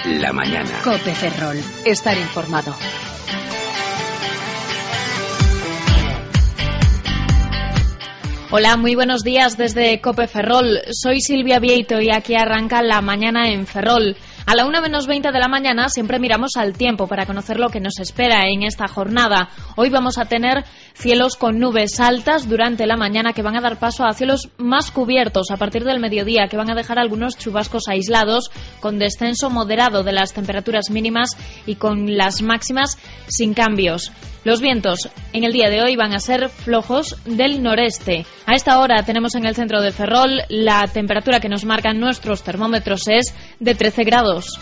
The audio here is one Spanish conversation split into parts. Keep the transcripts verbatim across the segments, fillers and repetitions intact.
la mañana. COPE Ferrol. Estar informado. Hola, muy buenos días desde COPE Ferrol. Soy Silvia Vieito y aquí arranca la mañana en Ferrol. A la una menos veinte de la mañana siempre miramos al tiempo para conocer lo que nos espera en esta jornada. Hoy vamos a tener cielos con nubes altas durante la mañana que van a dar paso a cielos más cubiertos a partir del mediodía, que van a dejar algunos chubascos aislados con descenso moderado de las temperaturas mínimas y con las máximas sin cambios. Los vientos en el día de hoy van a ser flojos del noreste. A esta hora tenemos en el centro de Ferrol la temperatura que nos marcan nuestros termómetros es de trece grados.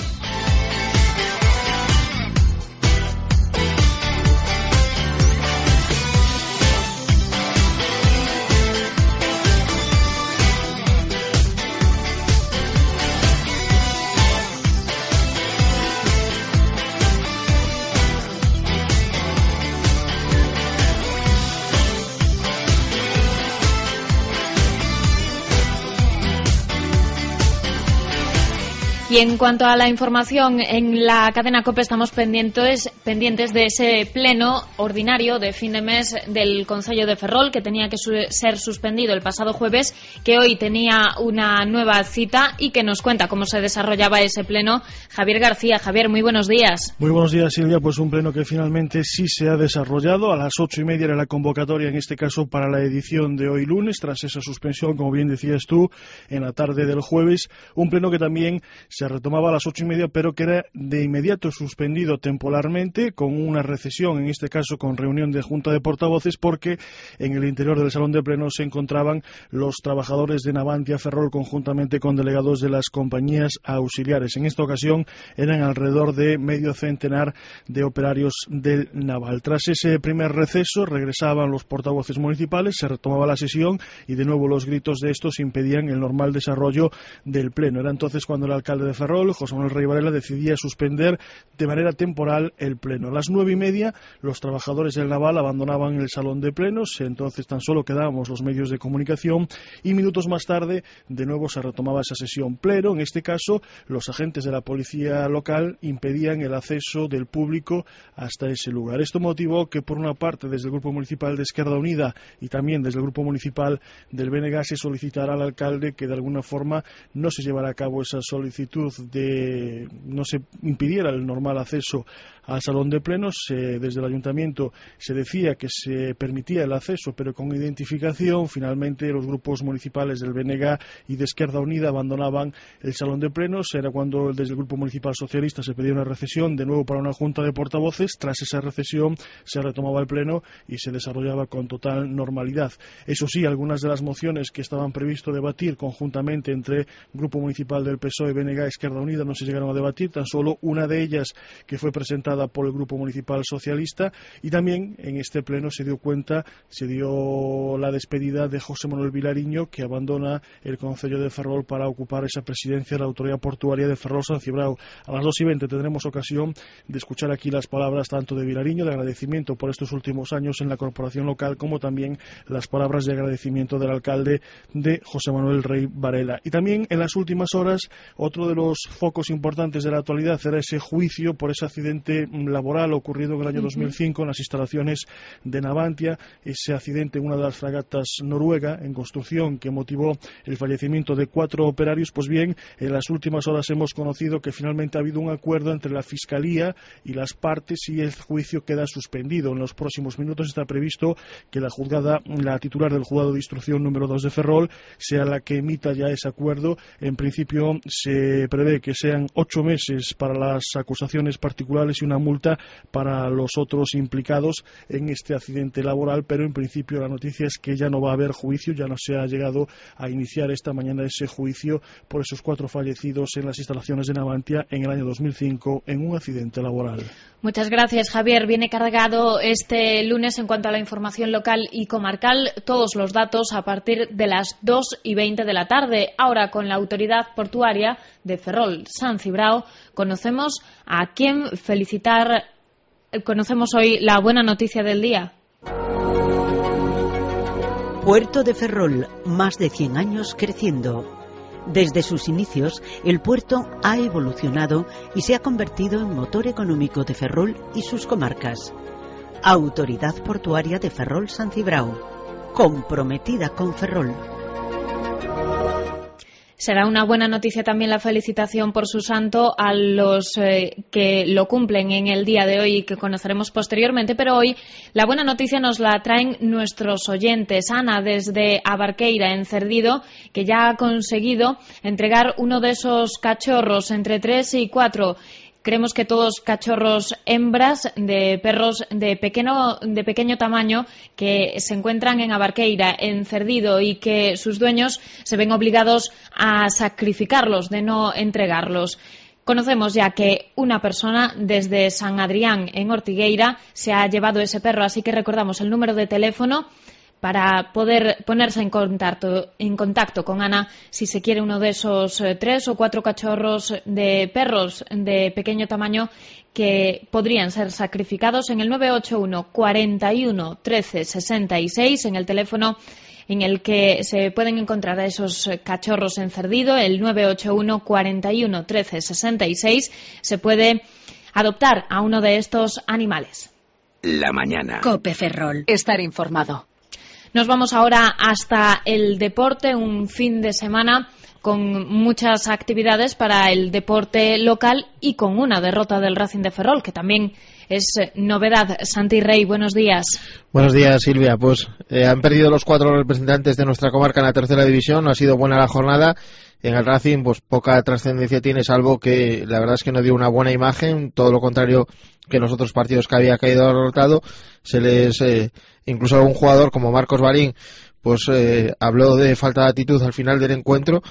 Y en cuanto a la información, en la cadena COPE estamos pendientes, pendientes de ese pleno ordinario de fin de mes del Concello de Ferrol, que tenía que su- ser suspendido el pasado jueves, que hoy tenía una nueva cita y que nos cuenta cómo se desarrollaba ese pleno Javier García. Javier, muy buenos días. Muy buenos días, Silvia. Pues un pleno que finalmente sí se ha desarrollado. A las ocho y media era la convocatoria, en este caso para la edición de hoy lunes, tras esa suspensión, como bien decías tú, en la tarde del jueves. Un pleno que también se retomaba a las ocho y media, pero que era de inmediato suspendido temporalmente, con una recesión, en este caso con reunión de Junta de Portavoces, porque en el interior del salón de pleno se encontraban los trabajadores de Navantia Ferrol conjuntamente con delegados de las compañías auxiliares. En esta ocasión eran alrededor de medio centenar de operarios del naval. Tras ese primer receso regresaban los portavoces municipales, se retomaba la sesión y de nuevo los gritos de estos impedían el normal desarrollo del pleno. Era entonces cuando el alcalde de Ferrol, José Manuel Rey Varela, decidía suspender de manera temporal el pleno. A las nueve y media los trabajadores del naval abandonaban el salón de plenos, entonces tan solo quedábamos los medios de comunicación y minutos más tarde de nuevo se retomaba esa sesión pleno. En este caso los agentes de la policía local impedían el acceso del público hasta ese lugar. Esto motivó que por una parte desde el Grupo Municipal de Izquierda Unida y también desde el Grupo Municipal del B N G se solicitara al alcalde que de alguna forma no se llevara a cabo esa solicitud de no se impidiera el normal acceso al salón de plenos. Eh, desde el ayuntamiento se decía que se permitía el acceso pero con identificación. Finalmente los grupos municipales del B N G y de Izquierda Unida abandonaban el salón de plenos. Era cuando desde el Grupo Municipal Socialista se pedía una recesión de nuevo para una junta de portavoces. Tras esa recesión se retomaba el pleno y se desarrollaba con total normalidad. Eso sí, algunas de las mociones que estaban previsto debatir conjuntamente entre Grupo Municipal del P S O E, B N G y Izquierda Unida no se llegaron a debatir, tan solo una de ellas que fue presentada por el Grupo Municipal Socialista. Y también en este pleno se dio cuenta, se dio la despedida de José Manuel Vilariño, que abandona el Concello de Ferrol para ocupar esa presidencia de la Autoridad Portuaria de Ferrol-San Cibrao. A las dos y veinte tendremos ocasión de escuchar aquí las palabras tanto de Vilariño, de agradecimiento por estos últimos años en la corporación local, como también las palabras de agradecimiento del alcalde de José Manuel Rey Varela. Y también en las últimas horas otro de los focos importantes de la actualidad era ese juicio por ese accidente laboral ocurrido en el año dos mil cinco en las instalaciones de Navantia, ese accidente en una de las fragatas noruega en construcción que motivó el fallecimiento de cuatro operarios. Pues bien, en las últimas horas hemos conocido que finalmente ha habido un acuerdo entre la Fiscalía y las partes y el juicio queda suspendido. En los próximos minutos está previsto que la juzgada, la titular del juzgado de instrucción número dos de Ferrol, sea la que emita ya ese acuerdo. En principio se prevé que sean ocho meses para las acusaciones particulares y una multa para los otros implicados en este accidente laboral, pero en principio la noticia es que ya no va a haber juicio, ya no se ha llegado a iniciar esta mañana ese juicio por esos cuatro fallecidos en las instalaciones de Navantia en el año dos mil cinco en un accidente laboral. Muchas gracias, Javier. Viene cargado este lunes en cuanto a la información local y comarcal. Todos los datos a partir de las dos y veinte de la tarde. Ahora, con la Autoridad Portuaria de Ferrol-San Cibrao, conocemos a quién felicitar. Conocemos hoy la buena noticia del día. Puerto de Ferrol, más de cien años creciendo. Desde sus inicios, el puerto ha evolucionado y se ha convertido en motor económico de Ferrol y sus comarcas. Autoridad Portuaria de Ferrol-San Cibrao, comprometida con Ferrol. Será una buena noticia también la felicitación por su santo a los eh, que lo cumplen en el día de hoy y que conoceremos posteriormente, pero hoy la buena noticia nos la traen nuestros oyentes. Ana, desde Abarqueira, en Cerdido, que ya ha conseguido entregar uno de esos cachorros entre tres y cuatro. Creemos que todos cachorros hembras de perros de pequeño, de pequeño tamaño que se encuentran en Abarqueira, en Cerdido, y que sus dueños se ven obligados a sacrificarlos, de no entregarlos. Conocemos ya que una persona desde San Adrián, en Ortigueira, se ha llevado ese perro, así que recordamos el número de teléfono para poder ponerse en contacto, en contacto con Ana si se quiere uno de esos eh, tres o cuatro cachorros de perros de pequeño tamaño que podrían ser sacrificados en el nueve ocho uno, cuarenta y uno, trece, sesenta y seis, en el teléfono en el que se pueden encontrar a esos cachorros en Cerdido, el nueve ocho uno, cuarenta y uno, trece, sesenta y seis, se puede adoptar a uno de estos animales. La mañana. COPE Ferrol. Estar informado. Nos vamos ahora hasta el deporte, un fin de semana con muchas actividades para el deporte local y con una derrota del Racing de Ferrol, que también es novedad. Santi Rey, buenos días. Buenos días, Silvia. Pues eh, han perdido los cuatro representantes de nuestra comarca en la tercera división. No ha sido buena la jornada. En el Racing, pues poca trascendencia tiene, salvo que la verdad es que no dio una buena imagen, todo lo contrario que en los otros partidos que había caído derrotado. Se les, eh, incluso algún jugador como Marcos Barín, pues eh, habló de falta de actitud al final del encuentro,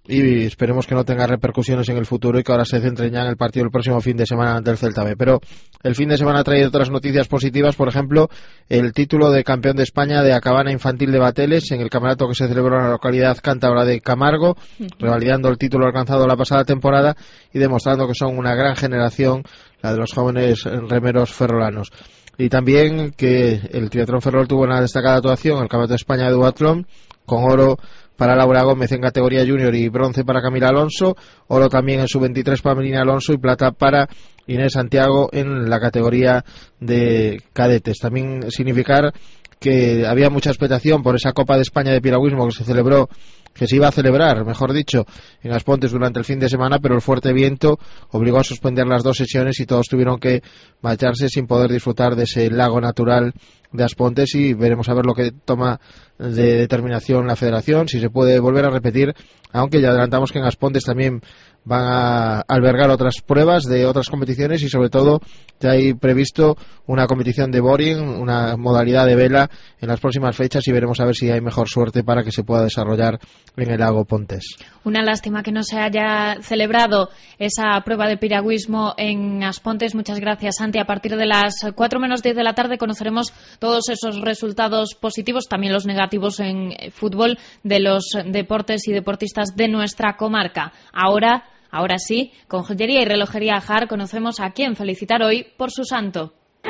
y esperemos que no tenga repercusiones en el futuro y que ahora se centren ya en el partido el próximo fin de semana ante el Celta B. Pero el fin de semana ha traído otras noticias positivas, por ejemplo, el título de campeón de España de Acabana Infantil de Bateles en el campeonato que se celebró en la localidad cántabra de Camargo, revalidando el título alcanzado la pasada temporada y demostrando que son una gran generación, la de los jóvenes remeros ferrolanos. Y también que el Triatlón Ferrol tuvo una destacada actuación en el Campeonato de España de Duatlón, con oro para Laura Gómez en categoría junior y bronce para Camila Alonso, oro también en sub veintitrés para Melina Alonso y plata para Inés Santiago en la categoría de cadetes. También significar que había mucha expectación por esa Copa de España de piragüismo que se celebró, que se iba a celebrar, mejor dicho, en Aspontes durante el fin de semana, pero el fuerte viento obligó a suspender las dos sesiones y todos tuvieron que marcharse sin poder disfrutar de ese lago natural de Aspontes, y veremos a ver lo que toma de determinación la federación, si se puede volver a repetir, aunque ya adelantamos que en Aspontes también van a albergar otras pruebas de otras competiciones y sobre todo ya hay previsto una competición de boarding, una modalidad de vela en las próximas fechas, y veremos a ver si hay mejor suerte para que se pueda desarrollar en el lago Pontes. Una lástima que no se haya celebrado esa prueba de piragüismo en Aspontes. Muchas gracias, Santi. A partir de las cuatro menos diez de la tarde conoceremos todos esos resultados positivos, también los negativos en fútbol, de los deportes y deportistas de nuestra comarca. Ahora Ahora sí, con Joyería y Relojería Jar conocemos a quién felicitar hoy por su santo.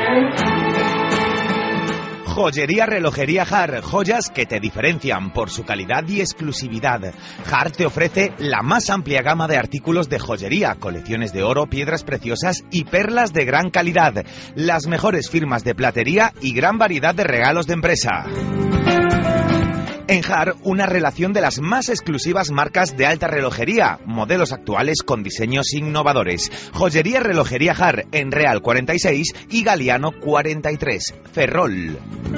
Joyería Relojería Jar, joyas que te diferencian por su calidad y exclusividad. Jar te ofrece la más amplia gama de artículos de joyería, colecciones de oro, piedras preciosas y perlas de gran calidad, las mejores firmas de platería y gran variedad de regalos de empresa. En Jar, una relación de las más exclusivas marcas de alta relojería, modelos actuales con diseños innovadores. Joyería Relojería Jar, en Real cuarenta y seis y Galiano cuarenta y tres, Ferrol.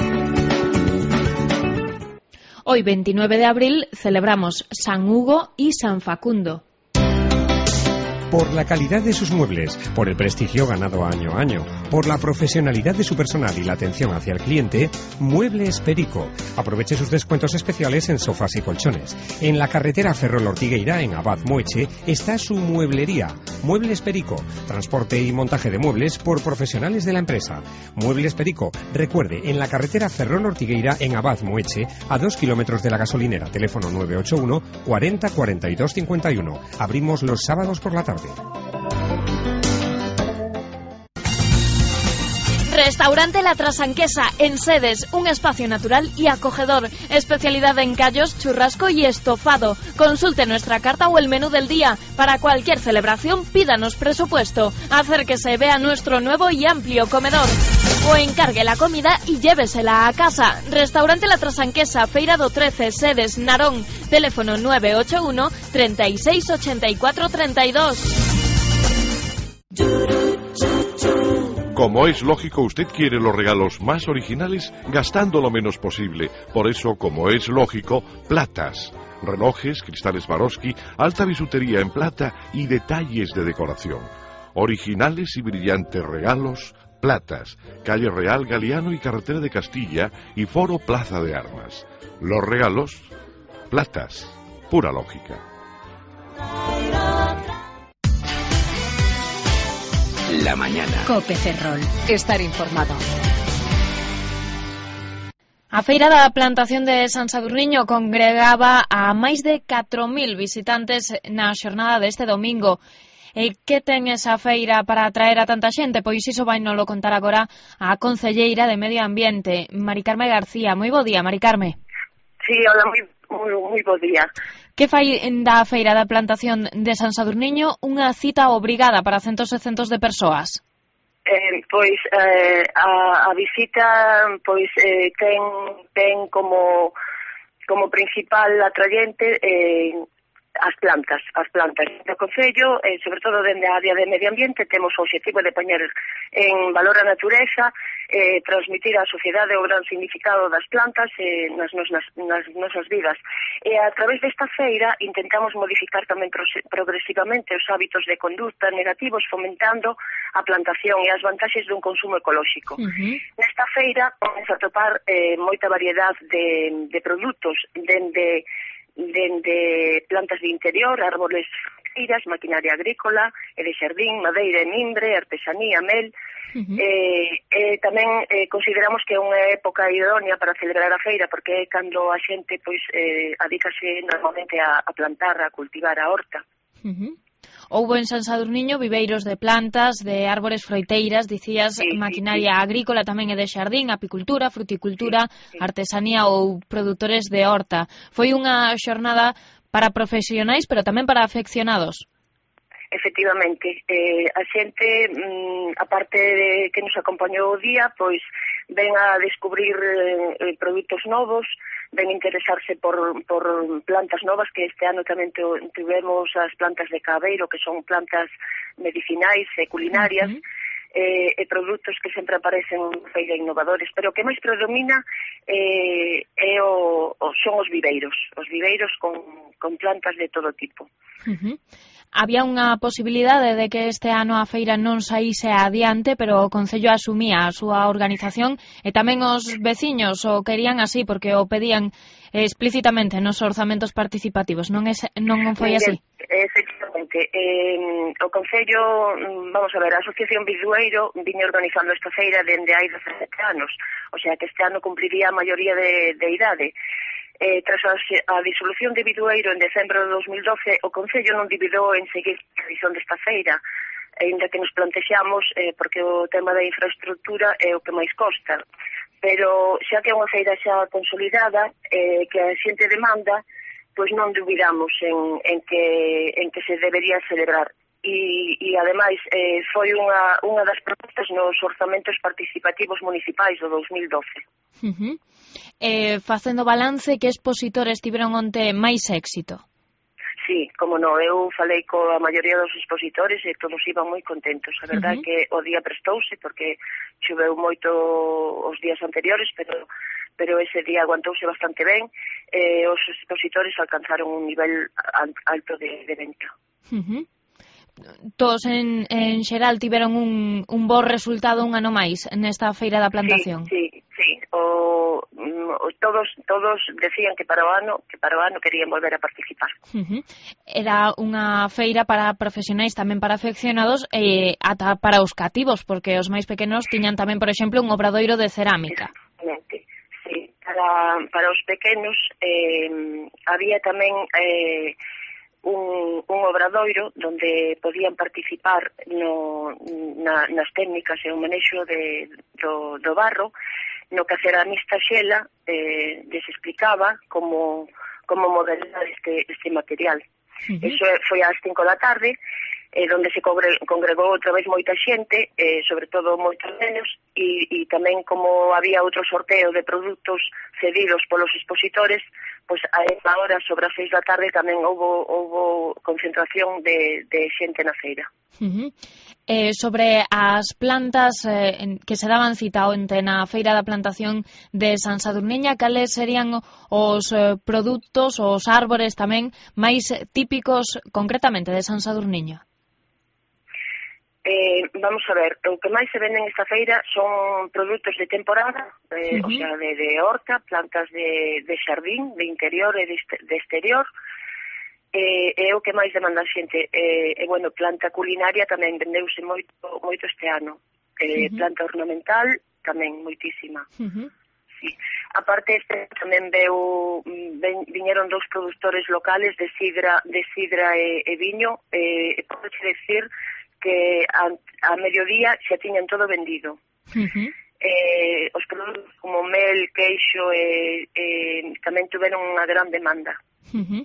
Hoy, veintinueve de abril, celebramos San Hugo y San Facundo. Por la calidad de sus muebles, por el prestigio ganado año a año, por la profesionalidad de su personal y la atención hacia el cliente, Muebles Perico. Aproveche sus descuentos especiales en sofás y colchones. En la carretera Ferrol-Ortigueira, en Abad Mueche, está su mueblería, Muebles Perico. Transporte y montaje de muebles por profesionales de la empresa. Muebles Perico. Recuerde, en la carretera Ferrol-Ortigueira, en Abad Mueche, a dos kilómetros de la gasolinera. Teléfono nueve ocho uno, cuarenta, cuarenta y dos, cincuenta y uno. Abrimos los sábados por la tarde. Restaurante La Trasanquesa, en Sedes, un espacio natural y acogedor. Especialidad en callos, churrasco y estofado. Consulte nuestra carta o el menú del día. Para cualquier celebración, pídanos presupuesto. Acérquese, vea nuestro nuevo y amplio comedor. O encargue la comida y llévesela a casa. Restaurante La Trasanquesa, Feira do trece, Sedes, Narón. Teléfono nueve ocho uno, treinta y seis, ochenta y cuatro, treinta y dos. Como es lógico, usted quiere los regalos más originales gastando lo menos posible. Por eso, como es lógico, platas, relojes, cristales Swarovski, alta bisutería en plata y detalles de decoración. Originales y brillantes regalos, platas, calle Real, Galiano y Carretera de Castilla y Foro Plaza de Armas. Los regalos, platas, pura lógica. La mañana. Cope Ferrol. Estar informado. A Feira da Plantación de San Sadurniño congregaba a máis de catro mil visitantes na xornada deste domingo. E que ten esa feira para atraer a tanta xente? Pois iso vai nolo contar agora a concelleira de Medio Ambiente, Mari Carme García. Moi bo día, Mari Carme. Sí, hola, moi, moi, moi bo día. Que fai da Feira da Plantación de San Sadurniño unha cita obrigada para centos e centos de persoas? Eh, pois eh, a, a visita pois eh, ten, ten como, como principal atrayente eh, as plantas, as plantas do Concello, eh, sobre todo dende a área de Medio Ambiente, temos o objetivo de poñer en valor a natureza, eh, transmitir á sociedade o gran significado das plantas eh, nas, nosas, nas nosas vidas. E a través desta feira intentamos modificar tamén progresivamente os hábitos de conduta negativos, fomentando a plantación e as vantaxes dun consumo ecolóxico. Uh-huh. Nesta feira vamos a topar eh, moita variedade de, de produtos, dende dende plantas de interior, árboles fruteiras, maquinaria agrícola e de xardín, madeira e mimbre, artesanía, mel. Uh-huh. eh, eh, tamén eh, consideramos que é unha época idónea para celebrar a feira, porque é cando a xente pois eh, adícase normalmente a, a plantar, a cultivar a horta. Uh-huh. Houbo en San Sadurniño viveiros de plantas, de árbores froiteiras, dicías, sí, maquinaria sí, sí. agrícola tamén e de xardín, apicultura, fruticultura, sí, sí. artesanía ou produtores de horta. Foi unha xornada para profesionais, pero tamén para afeccionados. Efectivamente, eh, a xente, mm, aparte de que nos acompañou o día, pois ven a descubrir eh, produtos novos, ven interesarse por, por plantas novas, que este ano tamén tivemos as plantas de cabeiro, que son plantas medicinais e culinarias, uh-huh. eh, e produtos que sempre aparecen en feira innovadores, pero o que máis predomina eh, é o, o, son os viveiros, os viveiros con, con plantas de todo tipo. Uh-huh. Había unha posibilidade de que este ano a feira non saíse adiante, pero o Concello asumía a súa organización e tamén os veciños o querían así, porque o pedían explícitamente nos orzamentos participativos. Non, es, non foi así? Efectivamente. Eh, o Concello, vamos a ver, a Asociación Bidueiro viña organizando esta feira dende hai dezasete anos, o sea que este ano cumpliría a maioría de, de idade. Eh, tras a, a disolución de Bidueiro en decembro de dos mil doce, o Concello non dividou en seguir a tradición desta feira, ainda que nos plantexamos, eh, porque o tema da infraestructura é o que máis costa. Pero xa que é unha feira xa consolidada, eh, que a xente demanda, pois non duvidamos en, en, que, en que se debería celebrar. E, e ademais, eh, foi unha, unha das propostas nos orzamentos participativos municipais do dos mil doce. Uh-huh. Eh, facendo balance, que expositores tiveron onte máis éxito? Sí, como non, eu falei coa maioría dos expositores e todos iban moi contentos. A verdade é uh-huh. que o día prestouse porque choveu moito os días anteriores, pero pero ese día aguantouse bastante ben e os expositores alcanzaron un nivel alto de, de venta. Uh-huh. Todos en, en xeral tiveron un, un bo resultado un ano máis nesta feira da plantación. Sí, sí, sí. O, o, todos todos decían que para o ano que para o ano querían volver a participar. Uh-huh. Era unha feira para profesionais, tamén para afeccionados e ata para os cativos, porque os máis pequenos tiñan tamén, por exemplo, un obradoiro de cerámica. Exactamente. Sí, para, para os pequenos eh, había tamén eh, un, un obradoiro onde podían participar no, na, nas técnicas e o manexo de, do, do barro, no que a ceramista Xela eh, les explicaba como, como modelar este, este material. Uh-huh. Eso foi ás cinco da tarde, eh, onde se congregou outra vez moita xente, eh, sobre todo moitos nenos, e, e tamén como había outro sorteo de produtos cedidos polos expositores, pois a esa hora, sobre as seis da tarde, tamén houbo, houbo concentración de, de xente na feira. Uh-huh. Eh, sobre as plantas eh, en, que se daban cita onte na Feira da Plantación de San Sadurniña, cales serían os eh, produtos, os árbores tamén máis típicos concretamente de San Sadurniño? Eh, vamos a ver, o que máis se vende nesta feira son produtos de temporada, eh, uh-huh. o sea, de, de horta, plantas de, de xardín, de interior e de, de exterior. É eh, o que máis demanda a xente. E, eh, eh, bueno, planta culinaria tamén vendeuse moito, moito este ano. Eh, uh-huh. Planta ornamental tamén moitísima. Uh-huh. Sí. Aparte, este tamén veu, ven, viñeron dous produtores locales de sidra, de sidra e, e viño. E eh, podo decir que a, a mediodía xa tiñan todo vendido. Uh-huh. Eh, os produtos como mel, queixo, e, eh, tamén tuveron unha gran demanda. Uh-huh.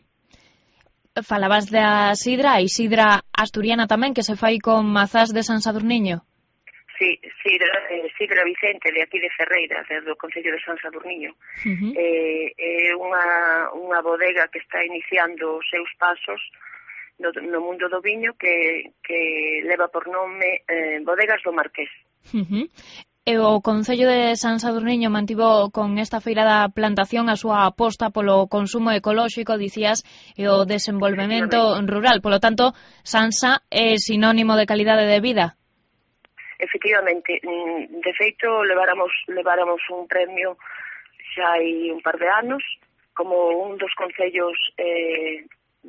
Falabas da sidra, hai sidra asturiana tamén que se fai con mazás de San Sadurniño. Sí, sidra, eh, sidra Vicente de aquí de Ferreira, do concello de San Sadurniño. Uh-huh. eh, é unha, unha bodega que está iniciando os seus pasos no, no mundo do viño que, que leva por nome eh, Bodegas do Marqués. Uh-huh. E o Concello de San Sadurniño mantivo con esta feira da plantación a súa aposta polo consumo ecolóxico, dicías, e o desenvolvemento rural. Polo tanto, Sansa é sinónimo de calidade de vida. Efectivamente. De feito, leváramos, leváramos un premio xa hai un par de anos como un dos concellos eh,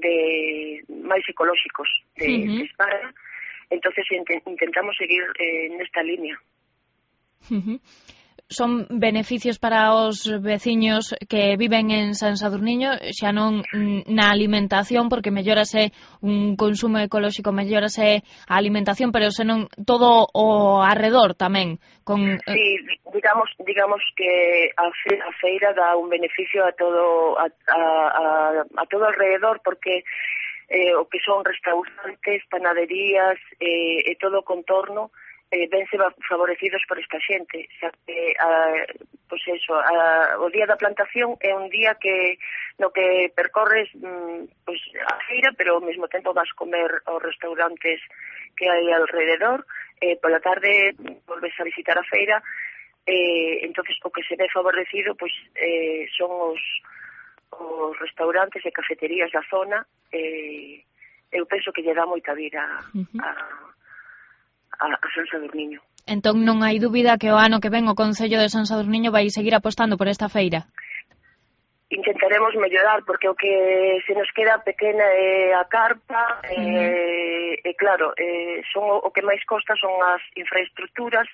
de máis ecolóxicos de, uh-huh. de España. Entonces intentamos seguir eh, nesta línea. Uh-huh. Son beneficios para os veciños que viven en San Sadurniño, xa non na alimentación, porque mellórase un consumo ecolóxico, mellórase a alimentación, pero senón todo o arredor tamén. Con... Sí, digamos, digamos que a, fe, a feira dá un beneficio a todo a, a, a, a todo alrededor, porque eh, o que son restaurantes, panaderías eh, e todo o contorno Eh, vense favorecidos por esta xente, xa que a, pois eso, a, o día da plantación é un día que no que percorres mm, pois a feira, pero ao mesmo tempo vas comer aos restaurantes que hai alrededor, eh, pola tarde volves a visitar a feira, eh, entonces o que se ve favorecido pois eh, son os, os restaurantes e cafeterías da zona. eh, eu penso que lle dá moita vida uh-huh. a a San Sadurniño. Entón non hai dúbida que o ano que ven o Concello de San Sadurniño vai seguir apostando por esta feira. Intentaremos mellorar, porque o que se nos queda pequena é a carpa, uh-huh. e, e claro, eh, son o, o que máis costa son as infraestructuras,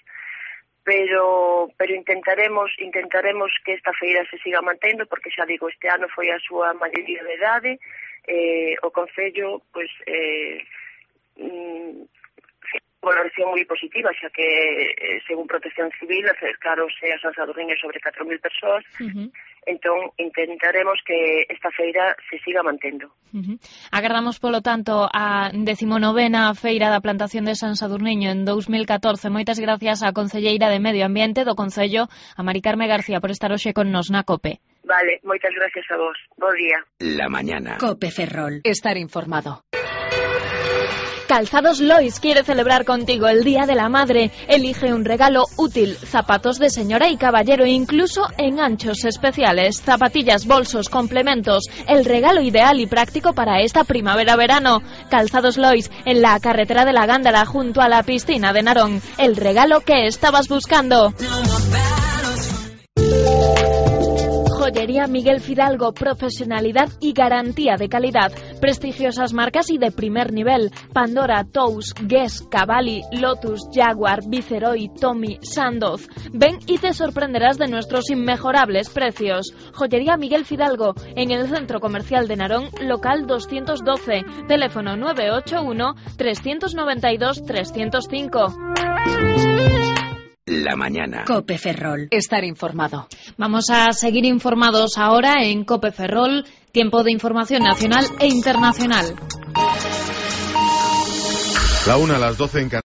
pero pero intentaremos intentaremos que esta feira se siga mantendo, porque xa digo, este ano foi a súa maioría de idade, eh, o Concello, pois, eh, mm, valoración moi positiva, xa que, eh, según Protección Civil, acercaronse a San Sadurniño sobre catro mil persoas, uh-huh. entón intentaremos que esta feira se siga mantendo. Uh-huh. Agardamos, polo tanto, a decimonovena Feira da Plantación de San Sadurniño en dous mil catorce. Moitas gracias á concelleira de Medio Ambiente do Concello, a Mari Carme García, por estar hoxe con nos na COPE. Vale, moitas gracias a vos. Bo día. La mañana. COPE Ferrol. Estar informado. Calzados Lois quiere celebrar contigo el Día de la Madre. Elige un regalo útil, zapatos de señora y caballero, incluso en anchos especiales, zapatillas, bolsos, complementos. El regalo ideal y práctico para esta primavera-verano. Calzados Lois, en la carretera de la Gándara, junto a la piscina de Narón. El regalo que estabas buscando. Joyería Miguel Fidalgo, profesionalidad y garantía de calidad. Prestigiosas marcas y de primer nivel: Pandora, Tous, Guess, Cavalli, Lotus, Jaguar, Viceroy, Tommy, Sandoz. Ven y te sorprenderás de nuestros inmejorables precios. Joyería Miguel Fidalgo, en el Centro Comercial de Narón, local doscientos doce, teléfono nueve ocho uno, tres nueve dos, tres cero cinco. La mañana. Cope Ferrol. Estar informado. Vamos a seguir informados ahora en Cope Ferrol, tiempo de información nacional e internacional. La una a las doce en Canarias.